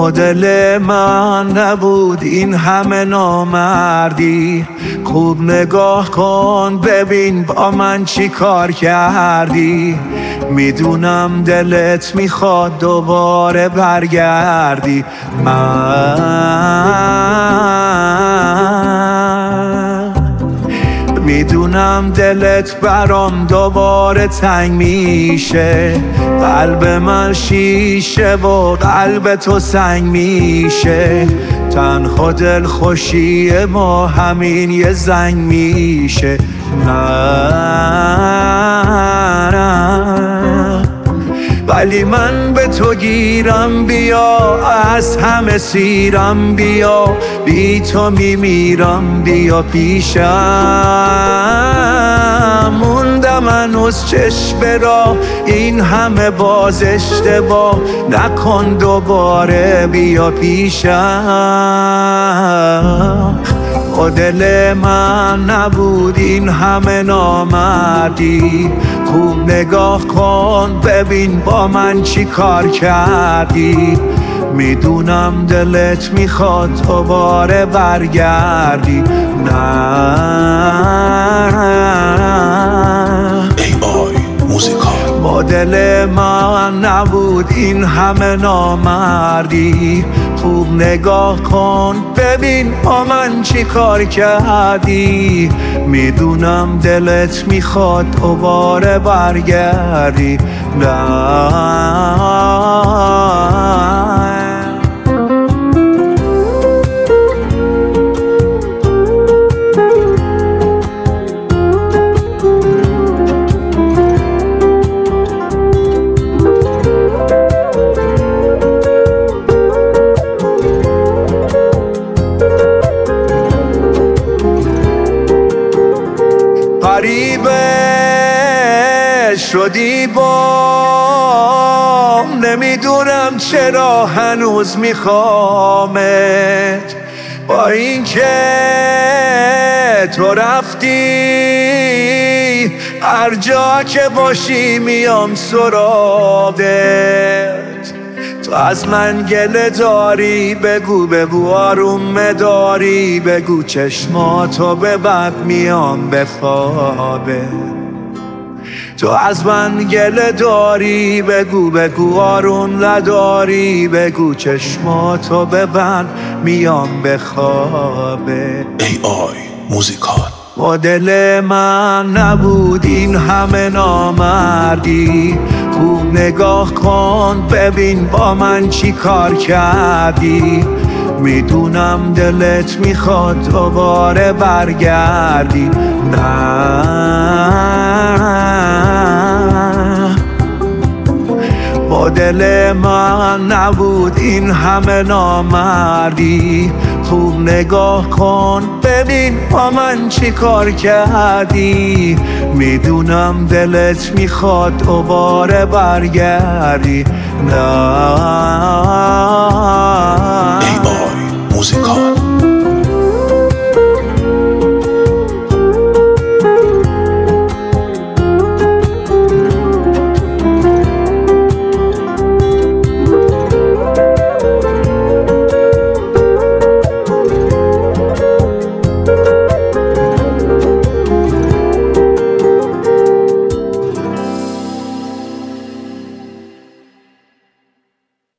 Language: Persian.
مدل من نبود این همه نامردی. خوب نگاه کن ببین با من چی کار کردی. میدونم دلت میخواد دوباره برگردی. میدونم دلت برام دوباره تنگ میشه. قلب من شیشه و قلب تو سنگ میشه. تنها دل خوشی ما همین یه زنگ میشه. ولی من به تو گیرم، بیا از همه سیرم، بیا بی تو میمیرم، بیا پیشم. موندم هنوز چشم را این همه باز اشتباه نکن، دوباره بیا پیشم. و دل من نبود این همه نامردی. خوب نگاه کن ببین با من چی کار کردی. میدونم دلت میخواد دوباره برگردی. با دل من نبود این همه نامردی. خوب نگاه کن ببین با من چی کار کردی. میدونم دلت میخواد دوباره برگردی. غریبه شدی بام، نمیدونم چرا هنوز میخوامت. با اینکه تو رفتی هر جا که باشی میام سراغت. تو از من گله داری بگو بگو آروم داری، بگو چشماتو ببند میام به خوابه. تو از من گله داری بگو بگو آروم نداری، بگو چشماتو ببند میام به خوابه. موزیکال. با دل من نبود این همه نامردی. خوب نگاه کن ببین با من چی کار کردی. میدونم دلت میخواد دوباره برگردی. با دل من نبود این همه نامردی. خوب نگاه کن ببین با من چی کار کردی. میدونم دلت میخواد دوباره برگردی.